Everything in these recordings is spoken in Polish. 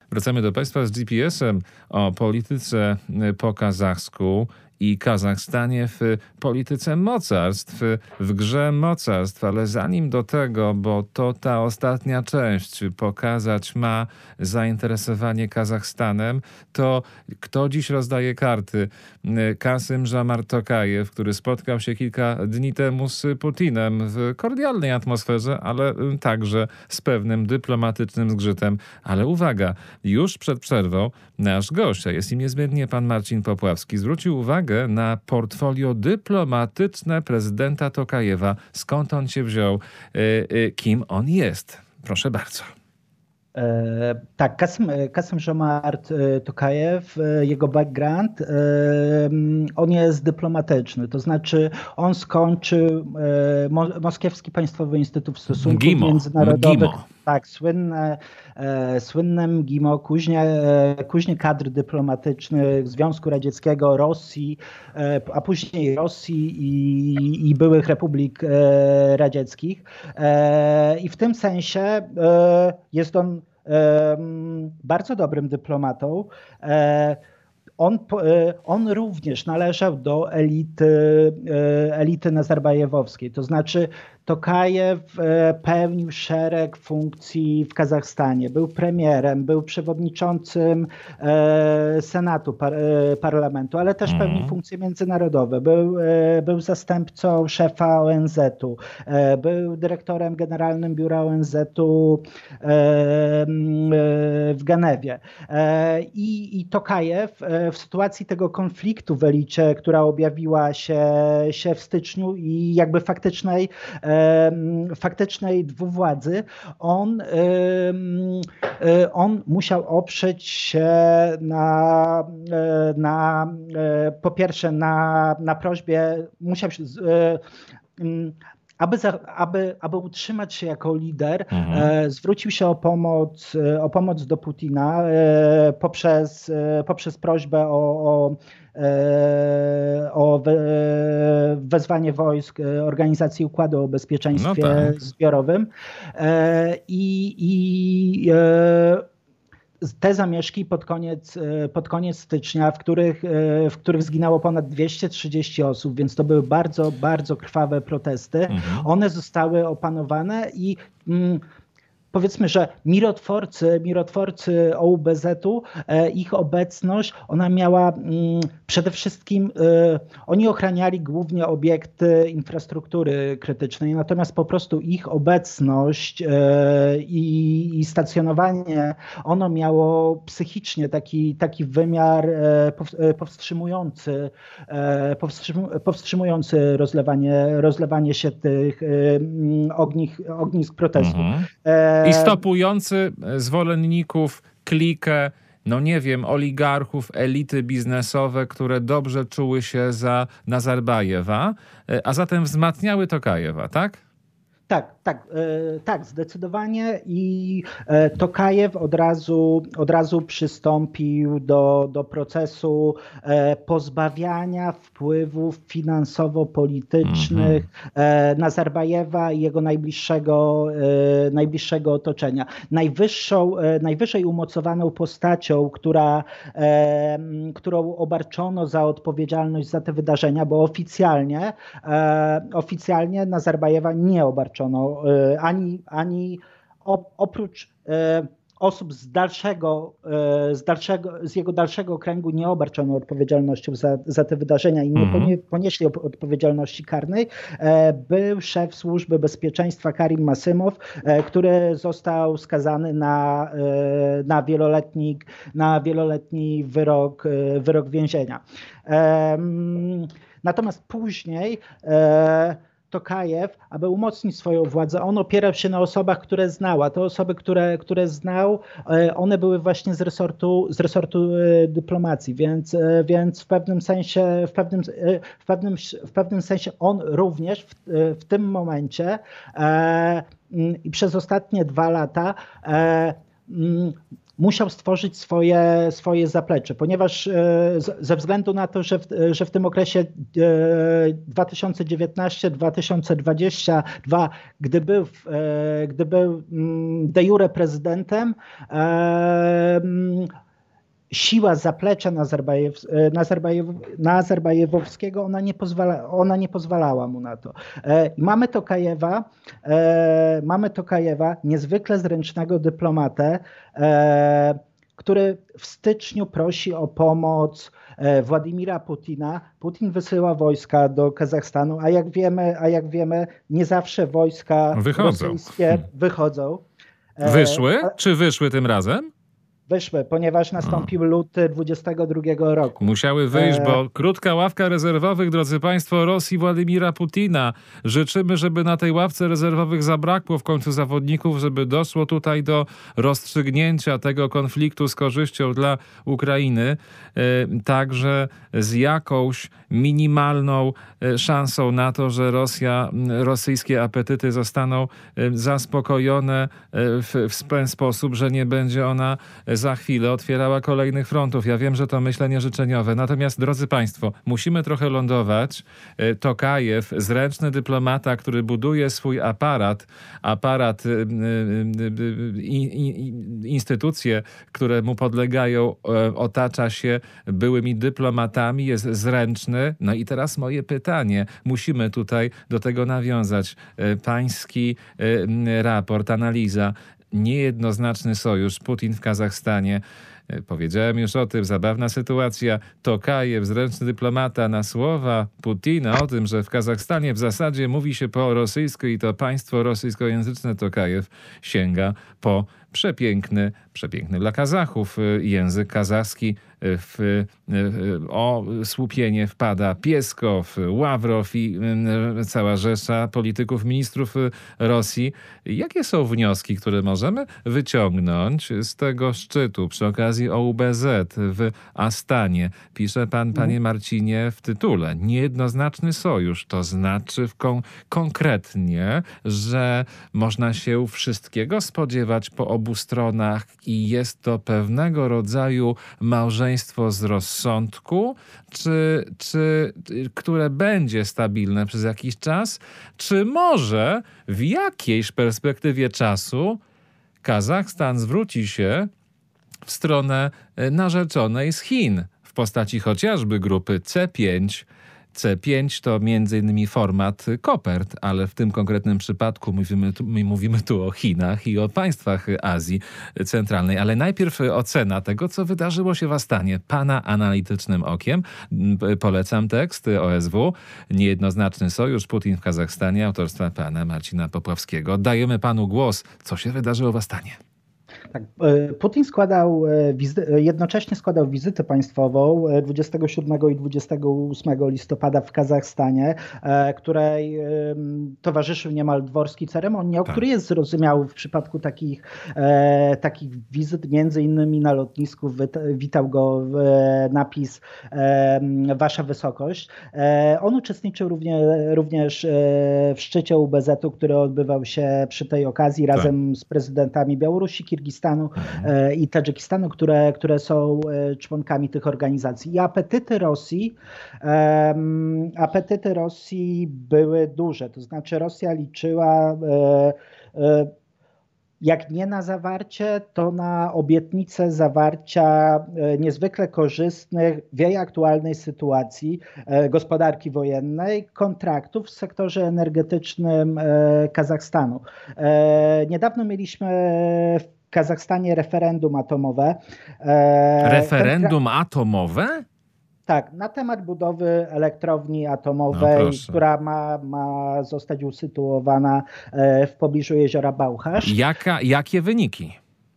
Wracamy do Państwa z GPS-em o polityce po kazachsku i Kazachstanie w polityce mocarstw, w grze mocarstw. Ale zanim do tego, bo to ta ostatnia część pokazać ma zainteresowanie Kazachstanem, to kto dziś rozdaje karty? Kasym-Żomart Tokajew, który spotkał się kilka dni temu z Putinem w kordialnej atmosferze, ale także z pewnym dyplomatycznym zgrzytem. Ale uwaga, już przed przerwą nasz gość, a jest im niezmiennie pan Marcin Popławski, zwrócił uwagę na portfolio dyplomatyczne prezydenta Tokajewa. Skąd on się wziął? Kim on jest? Proszę bardzo. Tak, Kasym-Żomart Tokajew, jego background, on jest dyplomatyczny, to znaczy on skończył Moskiewski Państwowy Instytut Stosunków Międzynarodowych. Tak, słynne MGIMO, kuźnie kadr dyplomatycznych Związku Radzieckiego, Rosji, a później Rosji i byłych republik radzieckich. I w tym sensie jest on bardzo dobrym dyplomatą. On również należał do elity nazarbajewowskiej, to znaczy Tokajew pełnił szereg funkcji w Kazachstanie. Był premierem, był przewodniczącym Senatu, parlamentu, ale też pełnił funkcje międzynarodowe. Był zastępcą szefa ONZ-u, był dyrektorem generalnym biura ONZ-u w Genewie. I Tokajew w sytuacji tego konfliktu w elicie, która objawiła się w styczniu i jakby faktycznej dwuwładzy, on musiał oprzeć się po pierwsze na prośbie, musiał się aby utrzymać się jako lider, zwrócił się o pomoc do Putina poprzez prośbę o wezwanie wojsk Organizacji Układu o Bezpieczeństwie Zbiorowym. Te zamieszki pod koniec stycznia, w których zginęło ponad 230 osób, więc to były bardzo, bardzo krwawe protesty. One zostały opanowane i powiedzmy, że mirotworcy OUBZ-u, ich obecność, ona miała przede wszystkim, oni ochraniali głównie obiekty infrastruktury krytycznej, natomiast po prostu ich obecność i stacjonowanie, ono miało psychicznie taki wymiar powstrzymujący rozlewanie się tych ognisk protestów. I stopujący zwolenników klikę, no nie wiem, oligarchów, elity biznesowe, które dobrze czuły się za Nazarbajewa, a zatem wzmacniały Tokajewa, tak? Tak, zdecydowanie i Tokajew od razu przystąpił do procesu pozbawiania wpływów finansowo-politycznych Nazarbajewa i jego najbliższego otoczenia. Najwyżej umocowaną postacią, którą obarczono za odpowiedzialność za te wydarzenia, bo oficjalnie Nazarbajewa nie obarczono ani oprócz osób z jego dalszego kręgu nie obarczono odpowiedzialnością za te wydarzenia i nie ponieśli odpowiedzialności karnej, był szef Służby Bezpieczeństwa Karim Masymow, który został skazany na wieloletni wyrok więzienia. Natomiast później Tokajew, aby umocnić swoją władzę, on opierał się na osobach, które znał, a te osoby, które znał, one były właśnie z resortu dyplomacji, więc w pewnym sensie on również w tym momencie i przez ostatnie 2 lata musiał stworzyć swoje zaplecze, ponieważ ze względu na to, że w tym okresie 2019-2022, gdy był de jure prezydentem, siła zaplecza Nazarbajewowskiego, ona nie pozwalała mu na to. Mamy Tokajewa, niezwykle zręcznego dyplomatę, który w styczniu prosi o pomoc Władimira Putina. Putin wysyła wojska do Kazachstanu, a jak wiemy, nie zawsze wojska rosyjskie wychodzą. Wyszły? Czy wyszły tym razem? Wyszły, ponieważ nastąpił luty 22 roku. Musiały wyjść, bo krótka ławka rezerwowych, drodzy państwo, Rosji Władimira Putina. Życzymy, żeby na tej ławce rezerwowych zabrakło w końcu zawodników, żeby doszło tutaj do rozstrzygnięcia tego konfliktu z korzyścią dla Ukrainy, także z jakąś minimalną szansą na to, że rosyjskie apetyty zostaną zaspokojone w ten sposób, że nie będzie ona za chwilę otwierała kolejnych frontów. Ja wiem, że to myślenie życzeniowe. Natomiast, drodzy państwo, musimy trochę lądować. Tokajew, zręczny dyplomata, który buduje swój aparat, instytucje, które mu podlegają, otacza się byłymi dyplomatami, jest zręczny. No i teraz moje pytanie. Musimy tutaj do tego nawiązać. Pański raport, analiza. Niejednoznaczny sojusz, Putin w Kazachstanie. Powiedziałem już o tym, zabawna sytuacja. Tokajew, zręczny dyplomata, na słowa Putina o tym, że w Kazachstanie w zasadzie mówi się po rosyjsku i to państwo rosyjskojęzyczne, Tokajew sięga po przepiękny dla Kazachów język kazachski. O słupienie wpada Pieskow, Ławrow i cała rzesza polityków, ministrów Rosji. Jakie są wnioski, które możemy wyciągnąć z tego szczytu przy okazji OUBZ w Astanie? Pisze pan, panie Marcinie, w tytule. Niejednoznaczny sojusz. To znaczy konkretnie, że można się wszystkiego spodziewać po obu stronach i jest to pewnego rodzaju małżeństwo z rozsądku, które będzie stabilne przez jakiś czas, czy może w jakiejś perspektywie czasu Kazachstan zwróci się w stronę narzeczonej z Chin w postaci chociażby grupy C5. C5 to m.in. format kopert, ale w tym konkretnym przypadku mówimy tu o Chinach i o państwach Azji Centralnej. Ale najpierw ocena tego, co wydarzyło się w Astanie. Pana analitycznym okiem polecam tekst OSW. Niejednoznaczny sojusz, Putin w Kazachstanie, autorstwa pana Marcina Popławskiego. Oddajemy panu głos. Co się wydarzyło w Astanie? Tak, Putin jednocześnie składał wizytę państwową 27 i 28 listopada w Kazachstanie, której towarzyszył niemal dworski ceremoniał, który jest zrozumiały w przypadku takich wizyt. Między innymi na lotnisku witał go napis Wasza Wysokość. On uczestniczył również w szczycie UBZ-u, który odbywał się przy tej okazji razem z prezydentami Białorusi, Kirgistanu i Tadżykistanu, które są członkami tych organizacji. I apetyty Rosji były duże. To znaczy Rosja liczyła jak nie na zawarcie, to na obietnicę zawarcia niezwykle korzystnych w jej aktualnej sytuacji gospodarki wojennej kontraktów w sektorze energetycznym Kazachstanu. Niedawno mieliśmy w Kazachstanie referendum atomowe. Referendum atomowe? Tak, na temat budowy elektrowni atomowej, która ma zostać usytuowana w pobliżu jeziora Bałchasz. Jakie wyniki?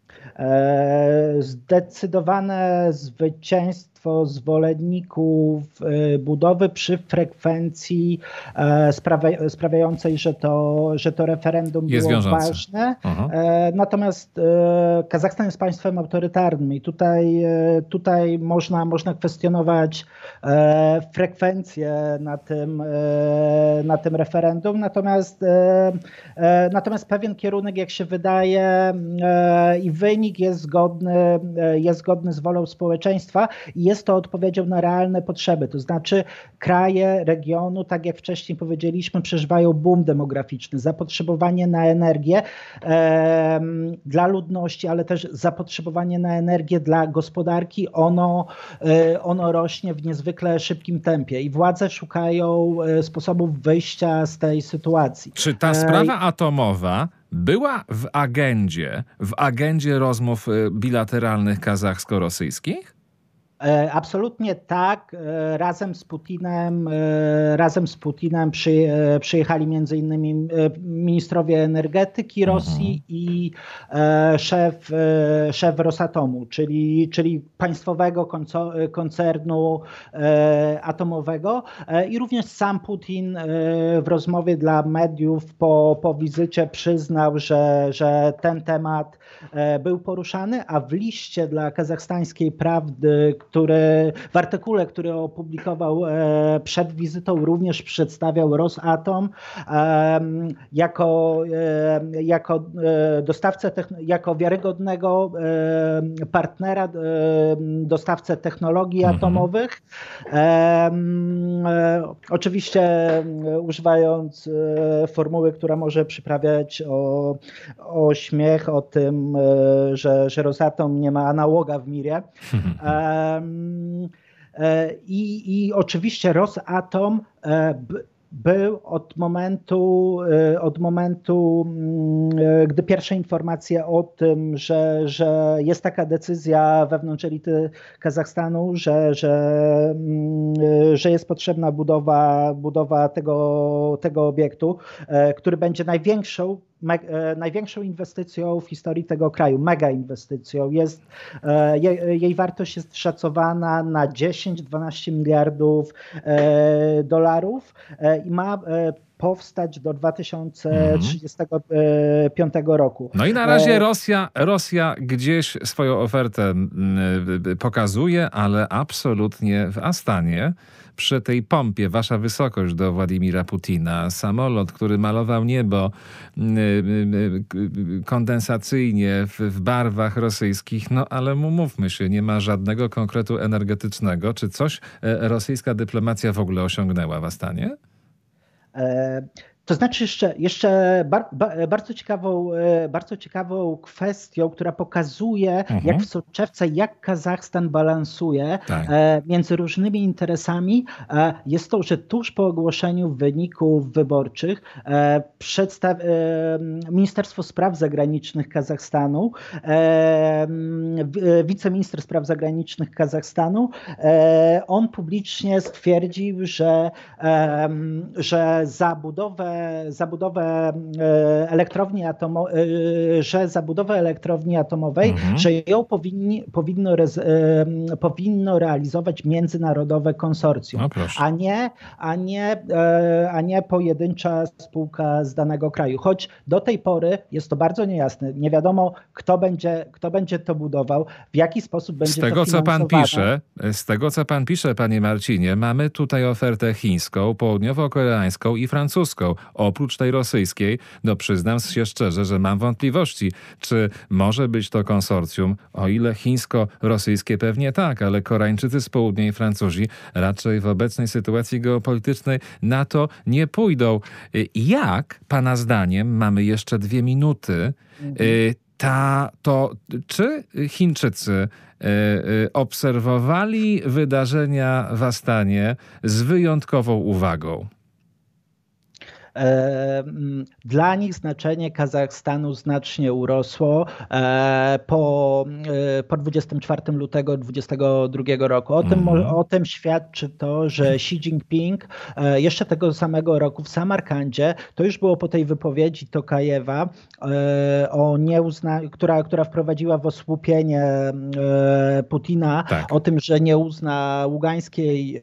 Zdecydowane zwycięstwo zwolenników budowy przy frekwencji sprawiającej, że to referendum jest było wiążące. Ważne. Natomiast Kazachstan jest państwem autorytarnym i tutaj można kwestionować frekwencję na tym referendum. Natomiast pewien kierunek, jak się wydaje, i wynik jest zgodny z wolą społeczeństwa. I jest to odpowiedzią na realne potrzeby. To znaczy kraje regionu, tak jak wcześniej powiedzieliśmy, przeżywają boom demograficzny, zapotrzebowanie na energię dla ludności, ale też zapotrzebowanie na energię dla gospodarki, ono rośnie w niezwykle szybkim tempie i władze szukają sposobów wyjścia z tej sytuacji. Czy ta sprawa atomowa była w agendzie rozmów bilateralnych kazachsko-rosyjskich? Absolutnie tak. Razem z Putinem przyjechali między innymi ministrowie energetyki Rosji i szef Rosatomu, czyli państwowego koncernu atomowego. I również sam Putin w rozmowie dla mediów po wizycie przyznał, że ten temat był poruszany, a w liście dla kazachstańskiej Prawdy, w artykule, który opublikował przed wizytą, również przedstawiał Rosatom jako dostawcę, jako wiarygodnego partnera, dostawcę technologii atomowych. Oczywiście używając formuły, która może przyprawiać o śmiech, o tym, że Rosatom nie ma analoga w mirie. I oczywiście Rosatom był od momentu, gdy pierwsze informacje o tym, że jest taka decyzja wewnątrz elity Kazachstanu, że jest potrzebna budowa tego obiektu, który będzie największą inwestycją w historii tego kraju, mega inwestycją. Jej wartość jest szacowana na 10-12 miliardów dolarów i ma powstać do 2035 roku. No i na razie Rosja gdzieś swoją ofertę pokazuje, ale absolutnie w Astanie, przy tej pompie, wasza wysokość, do Władimira Putina, samolot, który malował niebo kondensacyjnie w barwach rosyjskich, no ale mówmy się, nie ma żadnego konkretu energetycznego. Czy coś rosyjska dyplomacja w ogóle osiągnęła w Astanie? To znaczy jeszcze bardzo ciekawą kwestią, która pokazuje jak w soczewce, jak Kazachstan balansuje między różnymi interesami, jest to, że tuż po ogłoszeniu wyników wyborczych Ministerstwo Spraw Zagranicznych Kazachstanu, wiceminister spraw zagranicznych Kazachstanu, on publicznie stwierdził, że zabudowę elektrowni atomowej, że ją powinno realizować międzynarodowe konsorcjum, a nie pojedyncza spółka z danego kraju. Choć do tej pory jest to bardzo niejasne. Nie wiadomo, kto będzie to budował, w jaki sposób będzie to finansowane. Z tego, co pan pisze, panie Marcinie, mamy tutaj ofertę chińską, południowo-koreańską i francuską. Oprócz tej rosyjskiej, przyznam się szczerze, że mam wątpliwości, czy może być to konsorcjum, o ile chińsko-rosyjskie pewnie tak, ale Koreańczycy z południa i Francuzi raczej w obecnej sytuacji geopolitycznej na to nie pójdą. Jak, pana zdaniem, mamy jeszcze 2 minuty, czy Chińczycy obserwowali wydarzenia w Astanie z wyjątkową uwagą? Dla nich znaczenie Kazachstanu znacznie urosło po 24 lutego 2022 roku. O tym świadczy to, że Xi Jinping jeszcze tego samego roku w Samarkandzie, to już było po tej wypowiedzi Tokajewa, która wprowadziła w osłupienie Putina, o tym, że nie uzna Ługańskiej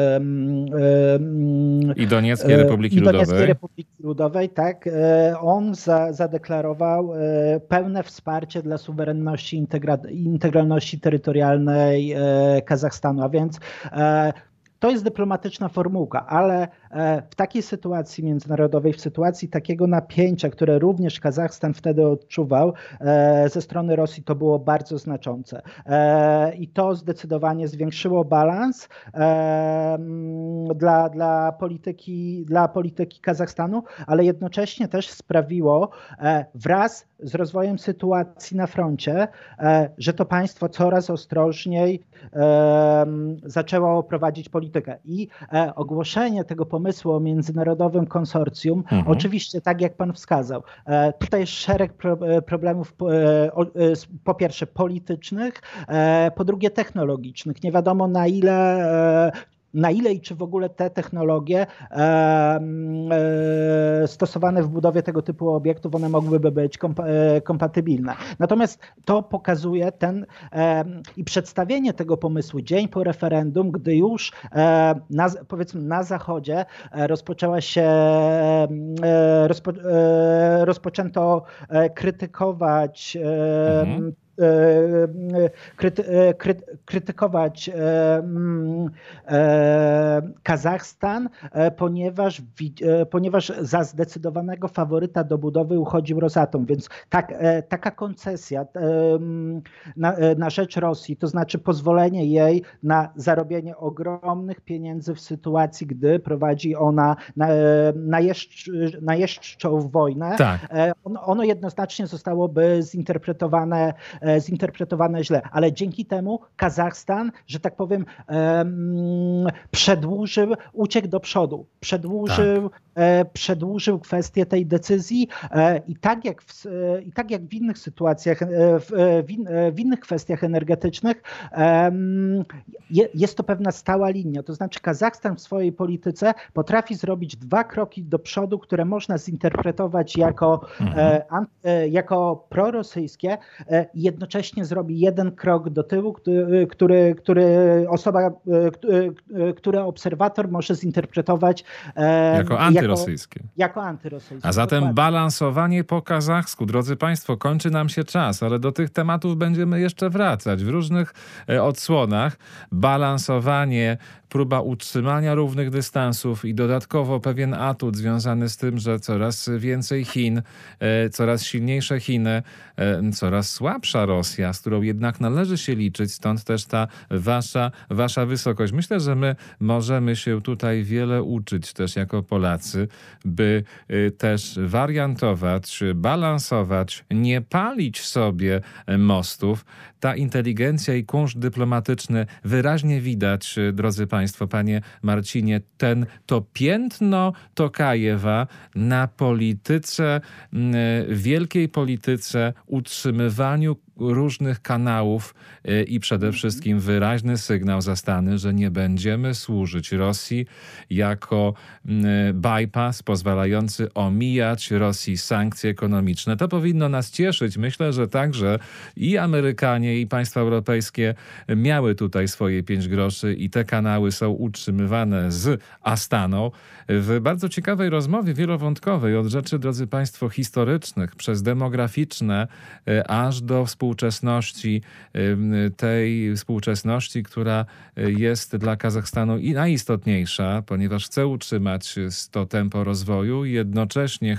i Donieckiej Republiki Ludowej, tak, on zadeklarował pełne wsparcie dla suwerenności i integralności terytorialnej Kazachstanu, a więc to jest dyplomatyczna formułka, ale w takiej sytuacji międzynarodowej, w sytuacji takiego napięcia, które również Kazachstan wtedy odczuwał ze strony Rosji, to było bardzo znaczące. I to zdecydowanie zwiększyło balans dla polityki Kazachstanu, ale jednocześnie też sprawiło wraz z rozwojem sytuacji na froncie, że to państwo coraz ostrożniej zaczęło prowadzić politykę. I ogłoszenie tego pomysłu o międzynarodowym konsorcjum, oczywiście tak jak pan wskazał, tutaj jest szereg problemów, po pierwsze politycznych, po drugie technologicznych. Nie wiadomo na ile i czy w ogóle te technologie stosowane w budowie tego typu obiektów, one mogłyby być kompatybilne. Natomiast to pokazuje i przedstawienie tego pomysłu dzień po referendum, gdy już powiedzmy na Zachodzie rozpoczęto krytykować Kazachstan, ponieważ za zdecydowanego faworyta do budowy uchodził Rosatom, więc taka koncesja na rzecz Rosji, to znaczy pozwolenie jej zarobienie ogromnych pieniędzy w sytuacji, gdy prowadzi ona najeżdżą wojnę, tak. Ono jednoznacznie zostałoby zinterpretowane źle, ale dzięki temu Kazachstan, że tak powiem, uciekł do przodu, przedłużył kwestię tej decyzji i tak jak w innych sytuacjach, w innych kwestiach energetycznych jest to pewna stała linia, to znaczy Kazachstan w swojej polityce potrafi zrobić 2 kroki do przodu, które można zinterpretować jako prorosyjskie i jednocześnie zrobi 1 krok do tyłu, który obserwator może zinterpretować jako antyrosyjskie. Jako antyrosyjskie. A zatem dokładnie. Balansowanie po kazachsku. Drodzy Państwo, kończy nam się czas, ale do tych tematów będziemy jeszcze wracać w różnych odsłonach. Balansowanie, próba utrzymania równych dystansów i dodatkowo pewien atut związany z tym, że coraz więcej Chin, coraz silniejsze Chiny, coraz słabsza Rosja, z którą jednak należy się liczyć, stąd też ta wasza wysokość. Myślę, że my możemy się tutaj wiele uczyć też jako Polacy, by też wariantować, balansować, nie palić sobie mostów. Ta inteligencja i kunszt dyplomatyczny wyraźnie widać, drodzy Państwo, panie Marcinie, to piętno Tokajewa na polityce, wielkiej polityce, utrzymywaniu różnych kanałów i przede wszystkim wyraźny sygnał za Stany, że nie będziemy służyć Rosji jako bypass pozwalający omijać Rosji sankcje ekonomiczne. To powinno nas cieszyć. Myślę, że także i Amerykanie, i państwa europejskie miały tutaj swoje 5 groszy i te kanały są utrzymywane z Astaną. W bardzo ciekawej rozmowie wielowątkowej od rzeczy, drodzy Państwo, historycznych, przez demograficzne, aż do współczesności, tej współczesności, która jest dla Kazachstanu i najistotniejsza, ponieważ chce utrzymać to tempo rozwoju i jednocześnie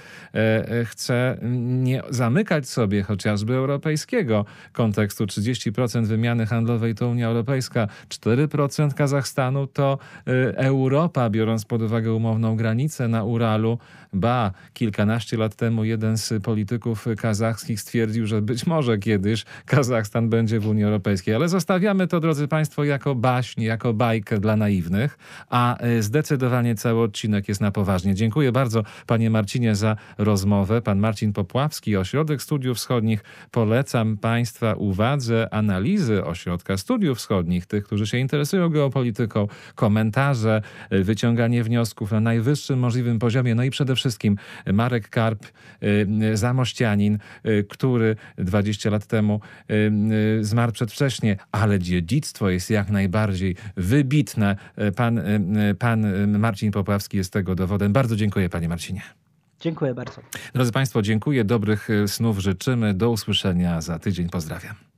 chce nie zamykać sobie chociażby europejskiego kontekstu. 30% wymiany handlowej to Unia Europejska, 4% Kazachstanu to Europa, biorąc pod uwagę umowną granicę na Uralu. Kilkanaście lat temu jeden z polityków kazachskich stwierdził, że być może kiedyś Kazachstan będzie w Unii Europejskiej. Ale zostawiamy to, drodzy Państwo, jako baśń, jako bajkę dla naiwnych, a zdecydowanie cały odcinek jest na poważnie. Dziękuję bardzo, panie Marcinie, za rozmowę. Pan Marcin Popławski, Ośrodek Studiów Wschodnich. Polecam Państwa uwadze analizy Ośrodka Studiów Wschodnich, tych, którzy się interesują geopolityką, komentarze, wyciąganie wniosków na najwyższym możliwym poziomie. No i przede wszystkim Marek Karp, zamościanin, który 20 lat temu zmarł przedwcześnie, ale dziedzictwo jest jak najbardziej wybitne. Pan Marcin Popławski jest tego dowodem. Bardzo dziękuję, panie Marcinie. Dziękuję bardzo. Drodzy Państwo, dziękuję. Dobrych snów życzymy. Do usłyszenia za tydzień. Pozdrawiam.